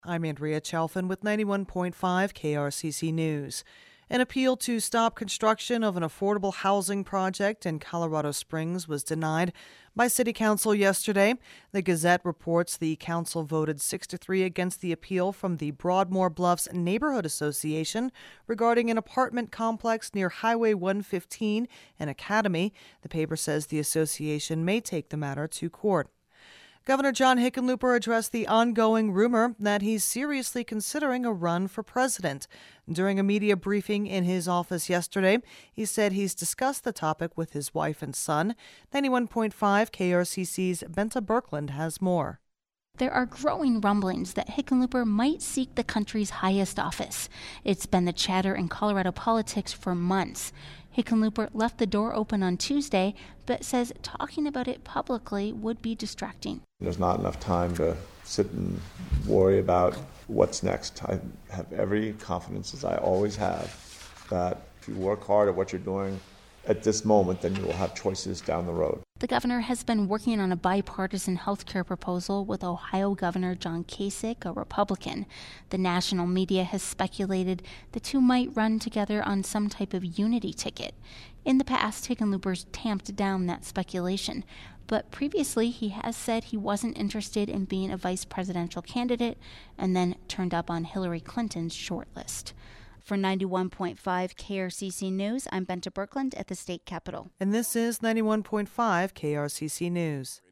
I'm Andrea Chalfin with 91.5 KRCC News. An appeal to stop construction of an affordable housing project in Colorado Springs was denied by City Council yesterday. The Gazette reports the council voted 6-3 against the appeal from the Broadmoor Bluffs Neighborhood Association regarding an apartment complex near Highway 115 and Academy. The paper says the association may take the matter to court. Governor John Hickenlooper addressed the ongoing rumor that he's seriously considering a run for president. During a media briefing in his office yesterday, he said he's discussed the topic with his wife and son. 91.5 KRCC's Benta Birkeland has more. There are growing rumblings that Hickenlooper might seek the country's highest office. It's been the chatter in Colorado politics for months. Hickenlooper left the door open on Tuesday, but says talking about it publicly would be distracting. There's not enough time to sit and worry about what's next. I have every confidence, as I always have, that if you work hard at what you're doing at this moment, then you will have choices down the road. The governor has been working on a bipartisan health care proposal with Ohio Governor John Kasich, a Republican. The national media has speculated the two might run together on some type of unity ticket. In the past, Hickenlooper's tamped down that speculation, but previously he has said he wasn't interested in being a vice presidential candidate and then turned up on Hillary Clinton's shortlist. For 91.5 KRCC News, I'm Benta Birkeland at the state capitol. And this is 91.5 KRCC News.